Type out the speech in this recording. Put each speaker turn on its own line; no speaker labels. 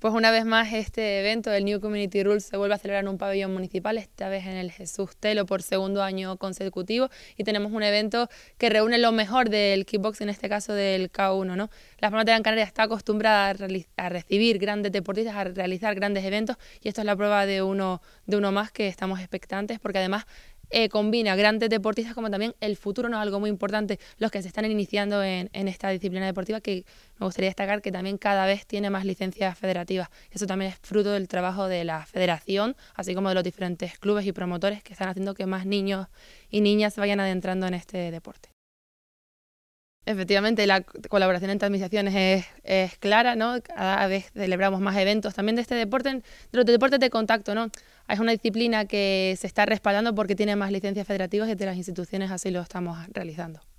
Pues una vez más este evento, el New Community Rules, se vuelve a celebrar en un pabellón municipal, esta vez en el Jesús Telo por segundo año consecutivo, y tenemos un evento que reúne lo mejor del kickbox, en este caso del K1, ¿no? La Palma de Gran Canaria está acostumbrada a recibir grandes deportistas, a realizar grandes eventos, y esto es la prueba de uno más que estamos expectantes, porque además combina grandes deportistas como también el futuro, no es algo muy importante, los que se están iniciando en esta disciplina deportiva, que me gustaría destacar que también cada vez tiene más licencias federativas. Eso también es fruto del trabajo de la federación, así como de los diferentes clubes y promotores que están haciendo que más niños y niñas se vayan adentrando en este deporte. Efectivamente, la colaboración entre administraciones es clara, ¿no? Cada vez celebramos más eventos también de este deporte, de los deportes de contacto, ¿no? Es una disciplina que se está respaldando porque tiene más licencias federativas y de las instituciones así lo estamos realizando.